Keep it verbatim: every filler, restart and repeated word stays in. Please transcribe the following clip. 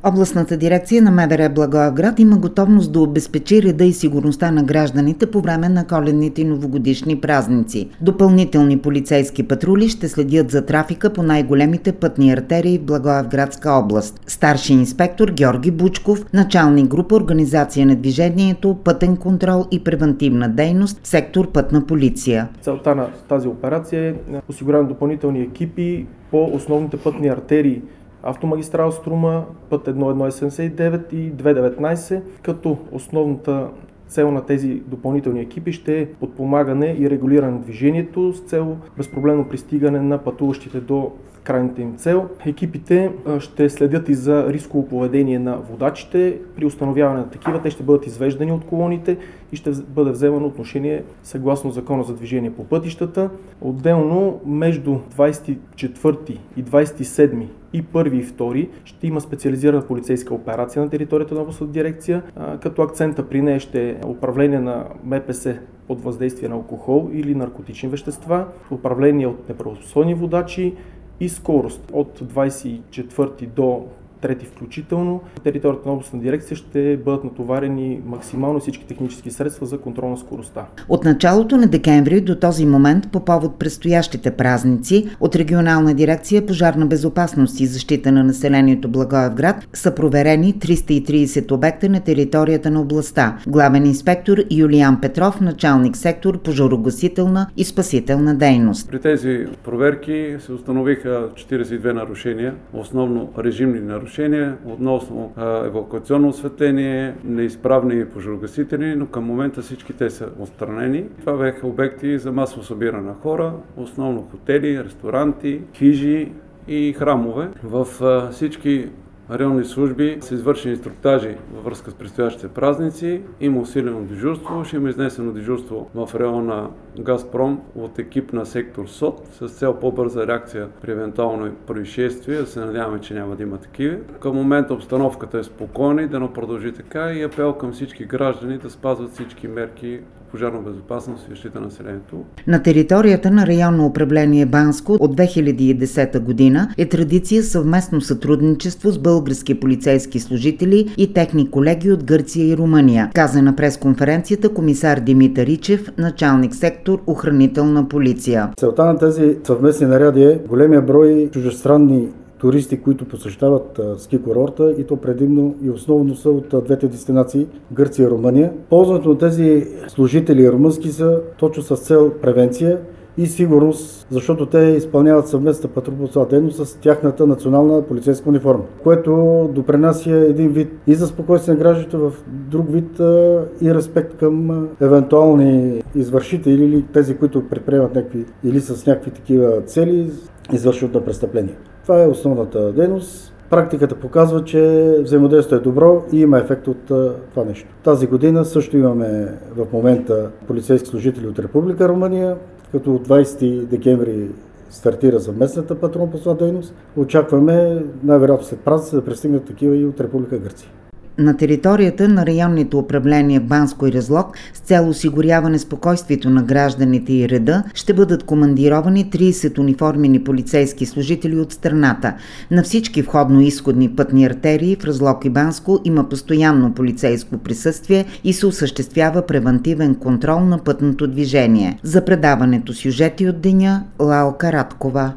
Областната дирекция на МВР Благоевград има готовност да обезпечи реда и сигурността на гражданите по време на коледните и новогодишни празници. Допълнителни полицейски патрули ще следят за трафика по най-големите пътни артерии в Благоевградска област. Старши инспектор Георги Бучков, началник група Организация на движението, пътен контрол и превантивна дейност в сектор Пътна полиция. Целта на тази операция е осигуряване допълнителни екипи по основните пътни артерии: автомагистрала Струма, път едно едно седемдесет и девет и две деветнайсет, като основната цел на тези допълнителни екипи ще е подпомагане и регулиране на движението с цел безпроблемно пристигане на пътуващите до крайната им цел. Екипите ще следят и за рисково поведение на водачите. При установяване на такива те ще бъдат извеждани от колоните и ще бъде вземано отношение съгласно Закона за движение по пътищата. Отделно между двайсет и четвърти и двайсет и седми и първи и втори ще има специализирана полицейска операция на територията на областната дирекция, като акцента при нея ще е управление на МПС под въздействие на алкохол или наркотични вещества, управление от неправоспособни водачи и скорост. От двайсет и четвърти до трети включително, територията на областна дирекция ще бъдат натоварени максимално всички технически средства за контрол на скоростта. От началото на декември до този момент, по повод предстоящите празници, от Регионална дирекция Пожарна безопасност и защита на населението Благоевград са проверени триста и трийсет обекта на територията на областта. Главен инспектор Юлиан Петров, началник сектор пожарогасителна и спасителна дейност. При тези проверки се установиха четирийсет и две нарушения, основно режимни нарушения, относно евакуационно осветление, неизправни пожарогасители, но към момента всички те са отстранени. Това бяха обекти за масово събиране на хора, основно хотели, ресторанти, хижи и храмове. В всички районни служби са извършени инструктажи във връзка с предстоящите празници. Има усилено дежурство, ще има изнесено дежурство в района Газпром от екип на сектор СОТ с цел по-бърза реакция при евентуално происшествие. Да се надяваме, че няма да има такива. Към момента обстановката е спокойна и да не продължи така, и апел към всички граждани да спазват всички мерки по пожарна безопасност и защита на населението. На територията на районно управление Банско от две хиляди и десета година е традиция съвместно сътрудничество с български полицейски служители и техни колеги от Гърция и Румъния, каза на пресконференцията комисар Димитър Ичев, началник сектор охранителна полиция. Целта на тези съвместни наряди е големия брой чуждестранни туристи, които посещават ски курорта, и то предимно и основно са от двете дестинации Гърция и Румъния. Ползването на тези служители румънски са точно с цел превенция и сигурност, защото те изпълняват съвместна патрулна дейност с тяхната национална полицейска униформа, което допринася един вид и за спокойствие на гражданите, в друг вид и респект към евентуални извършители или тези, които предприемат някакви или с някакви такива цели извършват на престъпления. Това е основната дейност. Практиката показва, че взаимодействието е добро и има ефект от това нещо. Тази година също имаме в момента полицейски служители от Република Румъния, като от двайсети декември стартира съвместната патрулно-постова дейност. Очакваме най-вероятно след празници да пристигнат такива и от Република Гърция. На територията на районните управления Банско и Разлог с цел осигуряване спокойствието на гражданите и реда ще бъдат командировани трийсет униформени полицейски служители от страната. На всички входно-изходни пътни артерии в Разлог и Банско има постоянно полицейско присъствие и се осъществява превантивен контрол на пътното движение. За предаването сюжети от деня Лалка Радкова.